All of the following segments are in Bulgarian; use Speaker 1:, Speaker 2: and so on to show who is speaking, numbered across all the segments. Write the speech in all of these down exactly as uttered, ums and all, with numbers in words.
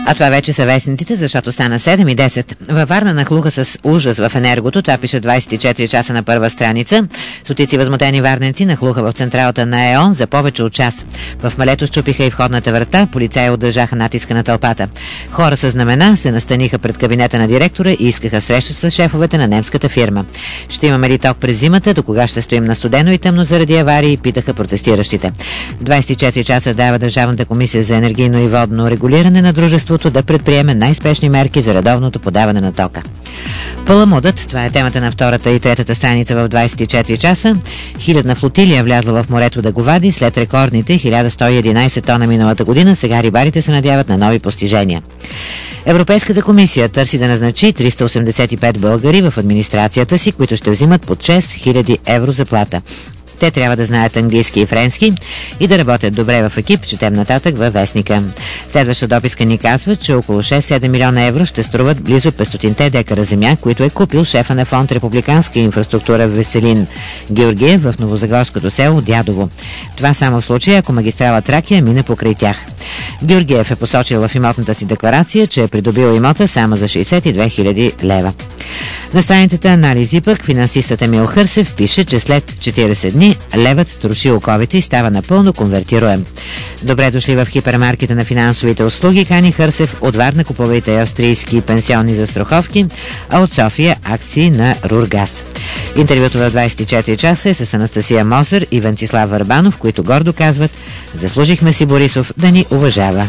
Speaker 1: А това вече са вестниците, защото стана седем и десет. Във Варна нахлуха с ужас в енергото. Това пише двадесет и четири часа на първа страница. Стотици възмутени варненци нахлуха в централата на ЕОН за повече от час. В малето счупиха и входната врата. Полицаи удържаха натиска на тълпата. Хора с знамена се настаниха пред кабинета на директора и искаха среща с шефовете на немската фирма. Ще имаме ли ток през зимата? До кога ще стоим на студено и тъмно заради аварии? Питаха протестиращите. двадесет и четири часа дава Държавната комисия за енергийно и водно регулиране на дружеството да предприеме най-спешни мерки за редовното подаване на тока. Паламудът, това е темата на втората и третата страница в двадесет и четири часа. Хилядна флотилия влязла в морето да го вади след рекордните хиляда сто и единадесет тона миналата година. Сега рибарите се надяват на нови постижения. Европейската комисия търси да назначи триста осемдесет и пет българи в администрацията си, които ще взимат под шест хиляди евро заплата. Те трябва да знаят английски и френски и да работят добре в екип, четем нататък във вестника. Следваща дописка ни казва, че около шест-седем милиона евро ще струват близо петстотин декара земя, които е купил шефа на фонд Републиканска инфраструктура Веселин Георгиев в новозагорското село Дядово. Това само в случай, ако магистрала Тракия мине покрай тях. Георгиев е посочил в имотната си декларация, че е придобил имота само за шейсет и две хиляди лева. На страницата анализи пък финансистът Емил Хърсев пише, че след четиридесет дни левът троши оковите и става напълно конвертируем. Добре дошли в хипермаркета на финансовите услуги, кани Хърсев. От Варна купувайте австрийски пенсионни застраховки, а от София акции на Рургас. Интервюто в двадесет и четири часа е с Анастасия Мосър и Венцислав Върбанов, които гордо казват: заслужихме си Борисов да ни уважава.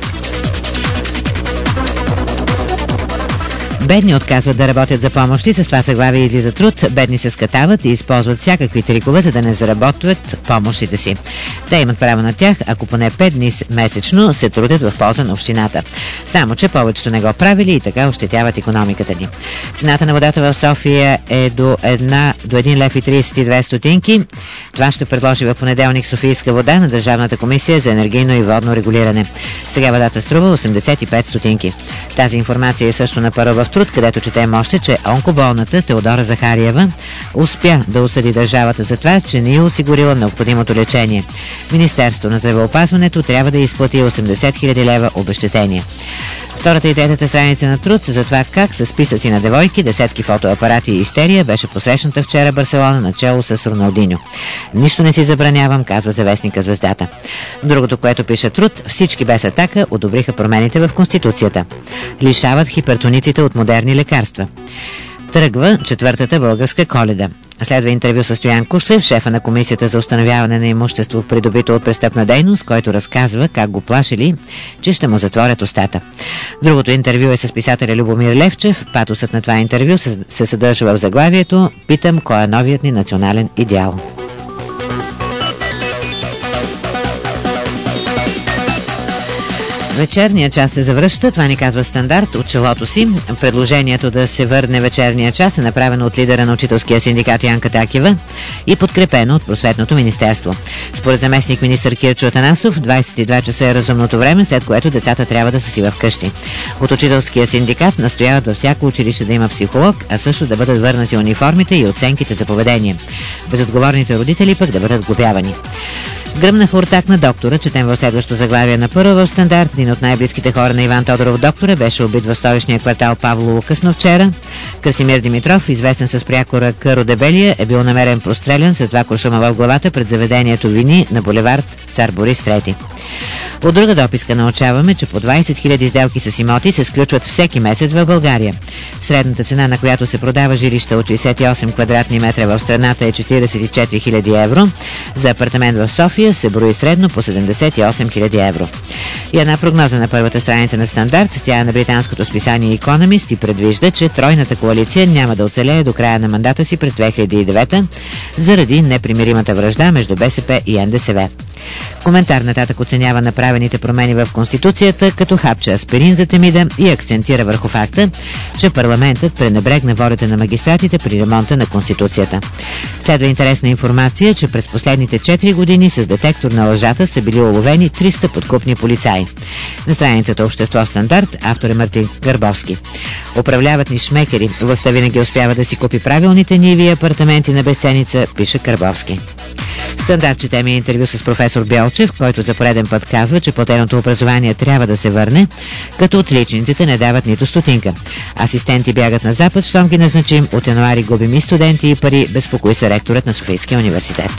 Speaker 1: Бедни отказват да работят за помощи, с това заглавие излиза труд. Бедни се скатават и използват всякакви трикове, за да не заработват помощите си. Те имат право на тях, ако поне пет дни месечно се трудят в полза на общината. Само че повечето не го правили и така ощетяват икономиката ни. Цената на водата в София е до, една, до един лев и тридесет и две стотинки. Това ще предложи в понеделник Софийска вода на Държавната комисия за енергийно и водно регулиране. Сега водата струва осемдесет и пет стотинки. Тази информация е също на първа в труд, където четем още, че онкоболната Теодора Захариева успя да осъди държавата за това, че не е осигурила необходимото лечение. Министерството на здравеопазването трябва да изплати осемдесет хиляди лева обезщетение. Втората и третата страница на труд за това как с списъци на девойки, десетки фотоапарати и истерия беше посрещната вчера Барселона начело с Роналдиньо. Нищо не си забранявам, казва завестника Звездата. Другото, което пише труд, всички без атака одобриха промените в Конституцията. Лишават хипертониците от модерни лекарства. Тръгва четвъртата българска Коледа. Следва интервю с Стоян Кушлев, шефа на Комисията за установяване на имущество, придобито от престъпна дейност, който разказва как го плашили, че ще му затворят устата. Другото интервю е с писателя Любомир Левчев. Патосът на това интервю се съдържа в заглавието «Питам, кой е новият ни национален идеал». Вечерния час се завръща, това ни казва Стандарт от челото си. Предложението да се върне вечерния час е направено от лидера на учителския синдикат Янка Такева и подкрепено от Просветното министерство. Според заместник министър Кирчо Атанасов, двадесет и два часа е разумното време, след което децата трябва да са си вкъщи. От учителския синдикат настояват във всяко училище да има психолог, а също да бъдат върнати униформите и оценките за поведение. Безотговорните родители пък да бъдат глобявани. Гръмна в ортак на доктора, четем в следващо заглавие на първа в Стандарт. Един от най-близките хора на Иван Тодоров, доктора, беше убит в столичния квартал Павлово късно вчера. Красимир Димитров, известен с прякора Къро Дебелия, е бил намерен прострелян с два куршума в главата пред заведението Вини на булевард Цар Борис трети. От друга дописка научаваме, че по двадесет хиляди сделки с имоти се сключват всеки месец в България. Средната цена, на която се продава жилища от шейсет и осем квадратни метра в страната, е четиридесет и четири хиляди евро. За апартамент в София се брои средно по седемдесет и осем хиляди евро. И една прогноза на първата страница на Стандарт, тя е на британското списание Economist и предвижда, че тройната коалиция няма да оцелее до края на мандата си през две хиляди и девета заради непримиримата вражда между БСП и Н Д С В. Коментар нататък оценява направените промени в Конституцията като хапче аспирин за Темида и акцентира върху факта, че парламентът пренебрегна волята на магистратите при ремонта на Конституцията. Следва интересна информация, че през последните четири години с детектор на лъжата са били уловени триста подкупни полицаи. На страницата Общество Стандарт автор е Мартин Гърбовски. Управляват ни шмекери, властта винаги успява да си купи правилните ниви и апартаменти на безценица, пише Гърбовски. Стандарт четем и интервю с професор Белчев, който за пореден път казва, че платеното образование трябва да се върне, като отличниците не дават нито стотинка. Асистенти бягат на запад, щом ги назначим, от януари губим и студенти и пари, безпокои се ректорът на Софийския университет.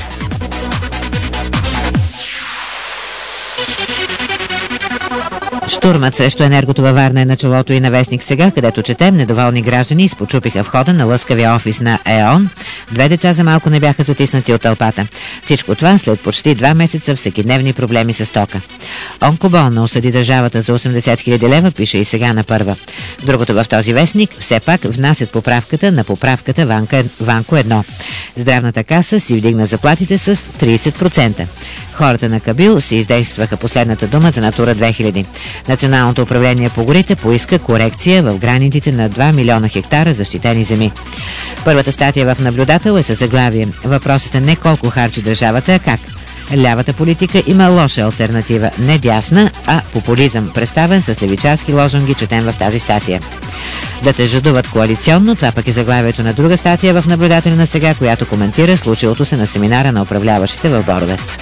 Speaker 1: Штурмът срещу енергото във Варна е началото и на вестник Сега, където четем: недоволни граждани изпочупиха входа на лъскавия офис на ЕОН. Две деца за малко не бяха затиснати от тълпата. Всичко това след почти два месеца всекидневни проблеми с тока. Онкоболна осъди държавата за осемдесет хиляди лева, пише и Сега на първа. Другото в този вестник: все пак внасят поправката на поправката Ванка, Ванко едно. Здравната каса си вдигна заплатите с трийсет процента. Хората на Кабил си издействаха последната дума за Натура две хиляди. Националното управление по горите поиска корекция в границите на два милиона хектара защитени земи. Първата статия в Наблюдател е със заглавие: въпросът е не колко харчи държавата, а как. Лявата политика има лоша алтернатива, не дясна, а популизъм, представен с левичарски лозунги, четем в тази статия. Да те жадуват коалиционно, това пък е заглавието на друга статия в Наблюдател на Сега, която коментира случилото се на семинара на управляващите в Боровец.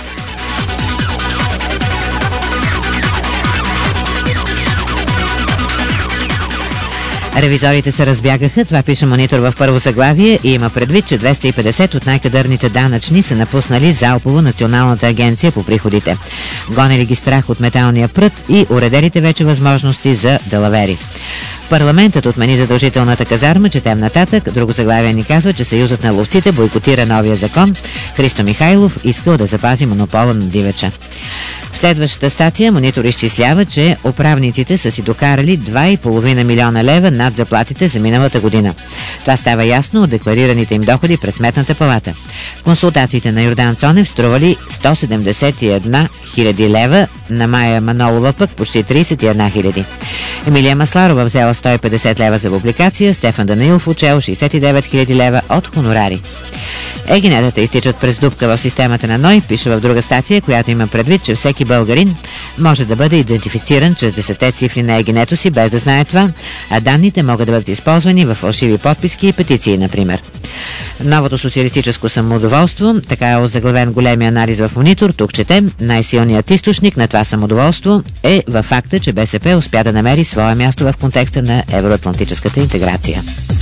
Speaker 1: Ревизорите се разбягаха, това пише Монитор в първо заглавие, и има предвид, че двеста и петдесет от най-кадърните данъчни са напуснали залпово Националната агенция по приходите. Гонели ги страх от металния прът и уредерите вече възможности за далавери. Парламентът отмени задължителната казарма, четем нататък. Друго заглавие ни казва, че Съюзът на ловците бойкотира новия закон. Христо Михайлов искал да запази монопола на дивеча. В следващата статия Монитор изчислява, че управниците са си докарали два и половина милиона лева над заплатите за миналата година. Това става ясно от декларираните им доходи пред Сметната палата. Консултациите на Йордан Цонев стрували сто седемдесет и една хиляди лева, на Майя Манолова пък почти трийсет и една хиляди. Емилия Масларова взела сто и петдесет лева за публикация, Стефан Данаилов учел шейсет и девет хиляди лева от хонорари. Егинетата изтичат през дупка в системата на НОИ, пише в друга статия, която има предвид, че всеки българин може да бъде идентифициран чрез десетте цифри на егинето си, без да знае това, а данните могат да бъдат използвани в фалшиви подписки и петиции, например. Новото социалистическо самодоволство, така е озаглавен големия анализ в Монитор. Тук четем: най-силният източник на това самодоволство е във факта, че БСП успя да намери свое място в контекста на евроатлантическата интеграция.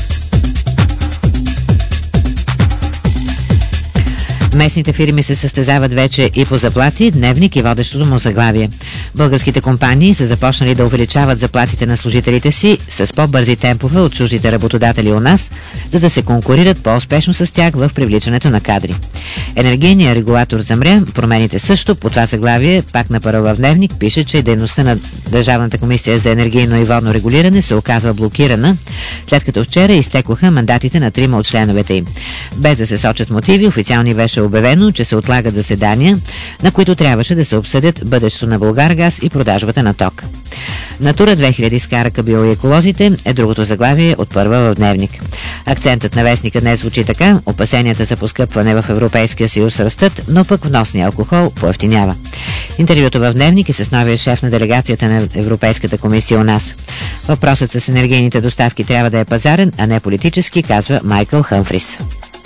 Speaker 1: Местните фирми се състезават вече и по заплати, Дневник и водещото му заглавие. Българските компании са започнали да увеличават заплатите на служителите си с по-бързи темпове от чуждите работодатели у нас, за да се конкурират по-успешно с тях в привличането на кадри. Енергийният регулатор замря, промените също. По това заглавие, пак на първа в Дневник, пише, че дейността на Държавната комисия за енергийно и водно регулиране се оказва блокирана, след като вчера изтекоха мандатите на трима от членовете им. Без да се сочат мотиви, официално беше обявено, че се отлагат заседания, на които трябваше да се обсъдят бъдещето на Булгаргаз и продажбата на ток. Натура две хиляди скара Кабил и еколозите е другото заглавие от първа в Дневник. Акцентът на вестника днес звучи така: опасенията за поскъпване в Европейския съюз растат, но пък вносния алкохол поевтинява. Интервюто в Дневник е с новия шеф на делегацията на Европейската комисия у нас. Въпросът с енергийните доставки трябва да е пазарен, а не политически, казва Майкъл Хъмфрис.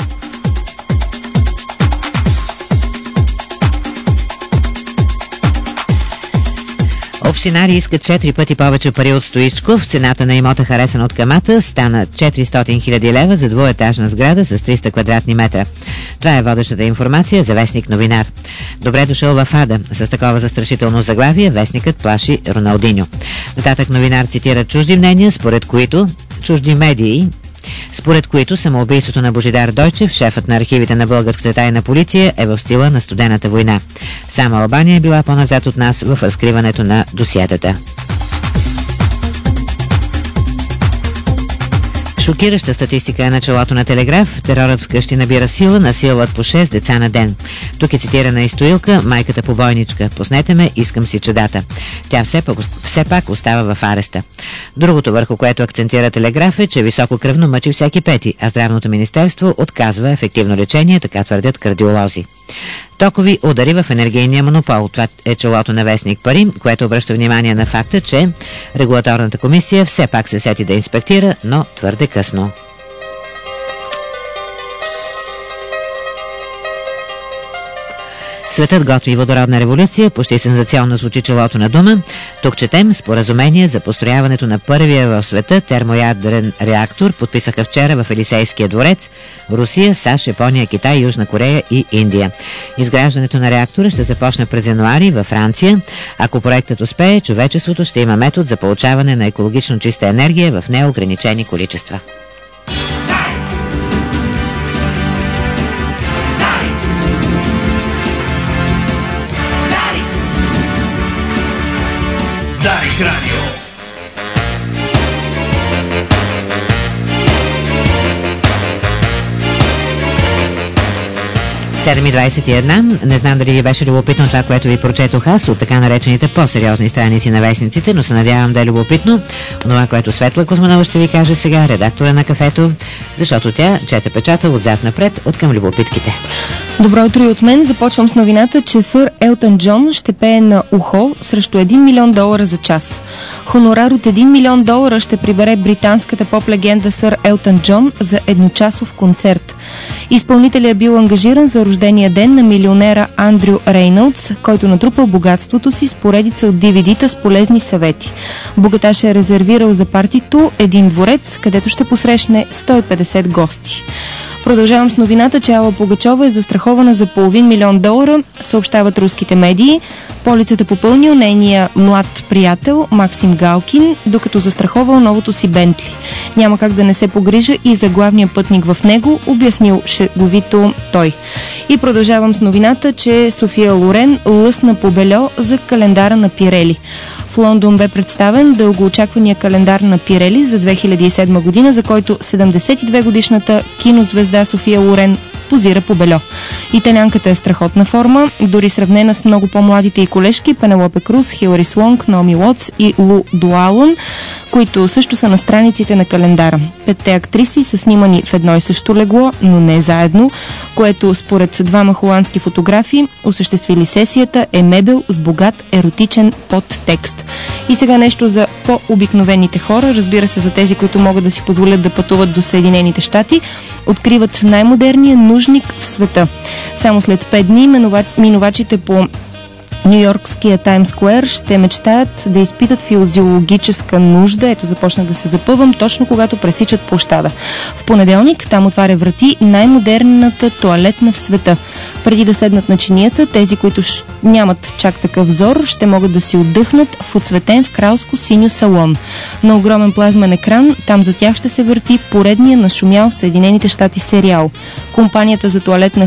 Speaker 1: Общинари искат четири пъти повече пари от Стоичков. Цената на имота, харесан от Камата, стана четиристотин хиляди лева за двуетажна сграда с триста квадратни метра. Това е водещата информация за вестник Новинар. Добре дошъл в Ада. С такова застрашително заглавие вестникът плаши Роналдиньо. Нататък Новинар цитира чужди мнения, според които чужди медии, според които самоубийството на Божидар Дойчев, шефът на архивите на българската тайна полиция, е в стила на студената война. Само Албания е била по-назад от нас в разкриването на досиетата. Шокираща статистика е началото на Телеграф. Терорът вкъщи набира сила, насилват по шест деца на ден. Тук е цитирана и Стоилка, майката побойничка. Пуснете ме, искам си чедата. Тя все пак, все пак остава в ареста. Другото, върху което акцентира Телеграф, е, че високо кръвно мъчи всеки пети, а Здравното министерство отказва ефективно лечение, така твърдят кардиолози. Токови удари в енергийния монопол. Това е челото на вестник Пари, което обръща внимание на факта, че регулаторната комисия все пак се сети да инспектира, но твърде късно. Светът готви водородна революция, почти сензационно звучи челото на дума. Тук четем споразумение за построяването на първия в света термоядрен реактор, подписаха вчера в Елисейския дворец Русия, САЩ, Япония, Китай, Южна Корея и Индия. Изграждането на реактора ще започне през януари във Франция. Ако проектът успее, човечеството ще има метод за получаване на екологично чиста енергия в неограничени количества.
Speaker 2: Дарик Радио.
Speaker 1: седем и двадесет и една. Не знам дали ви беше любопитно това, което ви прочетох аз от така наречените по-сериозни страници на вестниците, но се надявам да е любопитно това, което Светла Кузманова ще ви каже сега, редактора на Кафето, защото тя чете печата отзад напред от към любопитките.
Speaker 3: Добро утро и от мен. Започвам с новината, че сър Елтън Джон ще пее на ухо срещу един милион долара за час. Хонорар от един милион долара ще прибере британската поп-легенда сър Елтън Джон за едночасов концерт. Изпълнителят е бил ангажиран за рождения ден на милионера Андрю Рейнолдс, който натрупал богатството си с поредица от ди ви ди-та с полезни съвети. Богаташ е резервирал за партито един дворец, където ще посрещне сто и петдесет гости. Продължавам с новината, че Алла Пугачова е застрахована за половин милион долара, съобщават руските медии. Полицата попълнил нейния млад приятел Максим Галкин, докато застраховал новото си Бентли. Няма как да не се погрижа и за главния пътник в него, обяснил шеговито той. И продължавам с новината, че София Лорен лъсна по бельо за календара на Пирели. В Лондон бе представен дългоочаквания календар на Пирели за две хиляди и седма година, за който седемдесет и две годишната кинозвезда София Лорен позира по бельо. Италянката е в страхотна форма, дори сравнена с много по-младите и колежки Пенелопе Круз, Хилари Слонг, Наоми Уотс и Лу Дуалон, които също са на страниците на календара. Петте актриси са снимани в едно и също легло, но не заедно, което според двама холандски фотографи, осъществили сесията, е мебел с богат еротичен подтекст. И сега нещо за по-обикновените хора, разбира се за тези, които могат да си позволят да пътуват до Съединените щати, откриват най-модерния нужник в света. Само след пет дни минувачите по Нью-Йоркския Таймс Скуер ще мечтаят да изпитат физиологическа нужда. Ето, започнах да се запъвам точно когато пресичат площада. В понеделник там отваря врати най-модерната тоалетна в света. Преди да седнат на чинията, тези, които ш... нямат чак такъв взор, ще могат да си отдъхнат в оцветен в кралско синьо салон. На огромен плазмен екран, там за тях ще се върти поредния нашумял в Съединените щати сериал. Компанията за тоалетна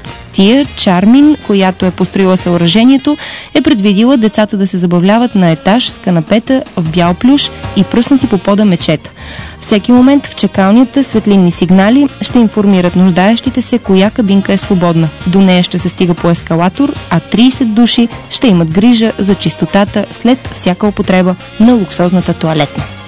Speaker 3: Тия Чармин, която е построила съоръжението, е предвидила децата да се забавляват на етаж с канапета в бял плюш и пръснати по пода мечета. Всеки момент в чакалнята светлинни сигнали ще информират нуждаещите се коя кабинка е свободна. До нея ще се стига по ескалатор, а тридесет души ще имат грижа за чистотата след всяка употреба на луксозната тоалетна.